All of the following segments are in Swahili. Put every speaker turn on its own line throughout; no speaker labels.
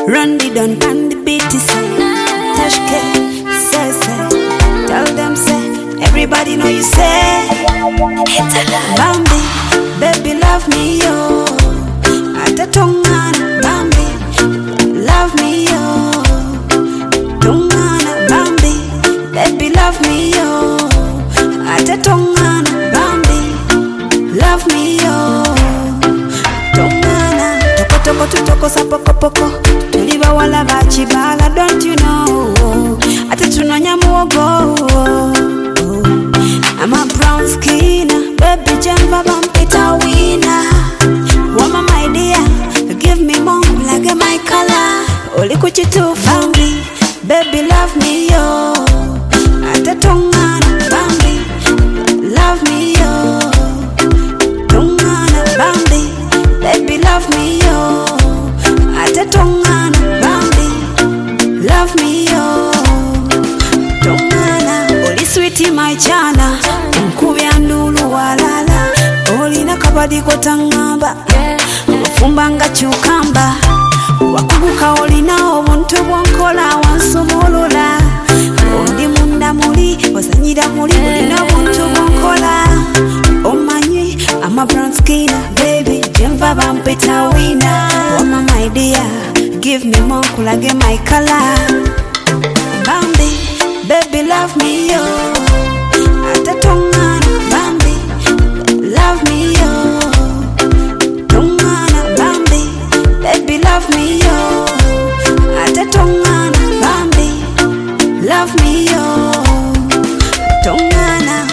Randy Don and the beat is Tashke, say. Tell them say, everybody know you say. Bambi, baby love me yo. Atatongana Bambi, love me yo. Tongana Bambi, baby love me yo. Atatongana Bambi, love me yo. Tongana toko tutoko sapoko. Tuliba wala bachibala, don't you know? Atatunonya muogo. I'm a brown skin, baby jamba bampita winner. Wama my dear, give me more like my color. Oli kuchitu Bambi, baby love me yo. Atatongana Bambi, love me yo. Tongana Bambi, baby love me yo. Atatongana Bambi, love me yo. Tongana oli sweetie my chana, mkubya ndulu walala. Oli nakabadi kotangamba, wafumbanga chukamba. Wakubuka oli na obuntu bwonkola wansumulula. Ondi munda muli, osanyira muli, oli na obuntu bwonkola. Omanyi, I'm a brown skin, baby, jemva bampita winner. Wama my dear, give me more kulage my color. Bambi, baby love me yo. Atatongana Bambi, love me yo. Tongana Bambi, baby love me yo. Atatongana Bambi, love me yo. Tongana.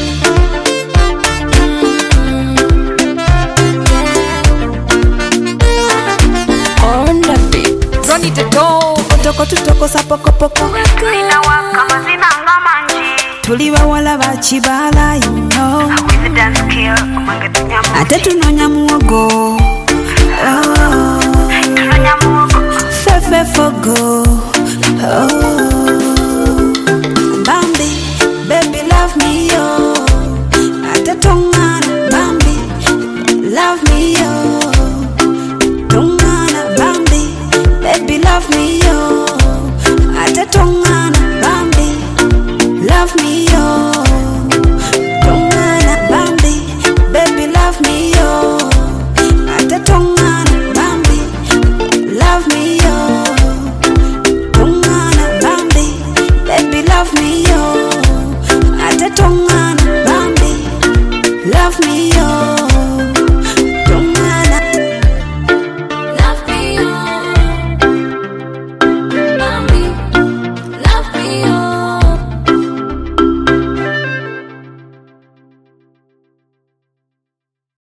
On the beat, run it to go.
Toko tutoko sapoko.
Ina waka mazina ngamanji.
Tuliba wala bachibala, you know.
With the dance kill, kumangeti nyamu.
Atatunonya muogo. Oh,
Tunanyamuogo.
fefe fogo.